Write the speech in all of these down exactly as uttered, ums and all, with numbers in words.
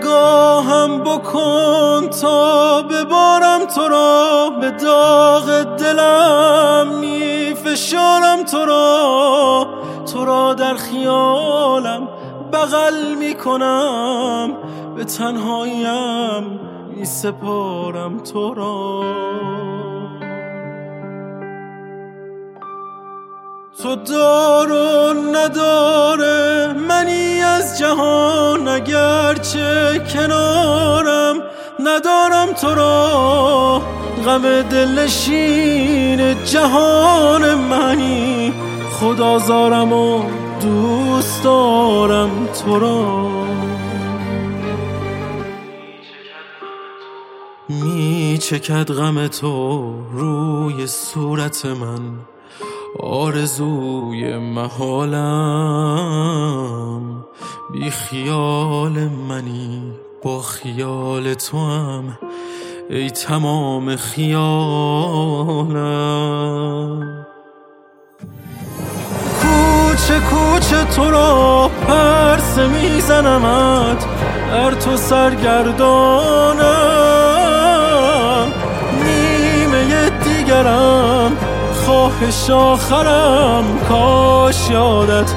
نگاهم بکن تا ببارم تو را، به داغ دلم می فشارم تو را، تو را در خیالم بغل می کنم، به تنهاییم می سپارم تو را. تو دار و نداره منی از جهان، اگرچه کنارم ندارم تو را، غم دلنشین جهان منی، خدازارم و دوست دارم تو را. می چکد غم تو روی صورت من، آرزوی محالم، بی خیال منی با خیال تو هم، ای تمام خیالم. کوچه کوچه تو را پرسه میزنمت، در تو سرگردانم، نیمه دیگرم خواهش آخرم، کاش یادت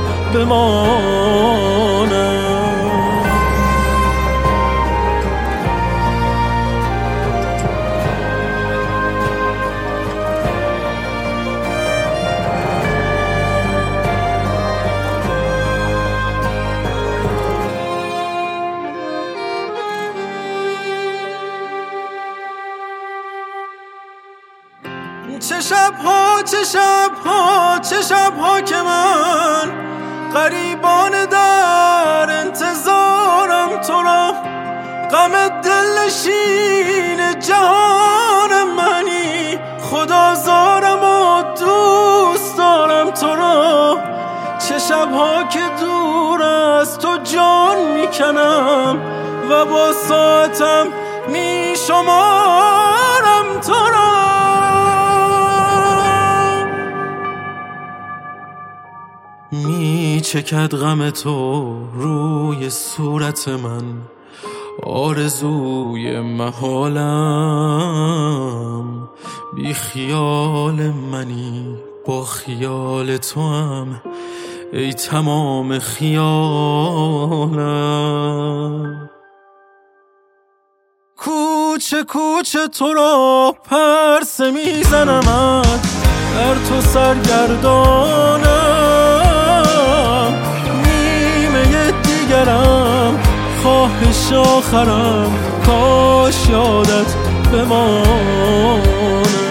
بمانم. چه شب‌ها چه شب‌ها چه شب‌ها که من غریبانه در انتظارم تو را، غم دلنشین جهان منی، خدازارم و دوست دارم تو را. چه شب‌ها که دور از تو جان میکنم و با ساعتم میشمارم تو را. می چکد غم تو روی صورت من، آرزوی محالم، بی خیال منی با خیال تو هم، ای تمام خیالم. کوچه کوچه تو را پرسه میزنمت، در تو سرگردانم، نیمه دیگرم خواهش آخرم، کاش یادت بمانم.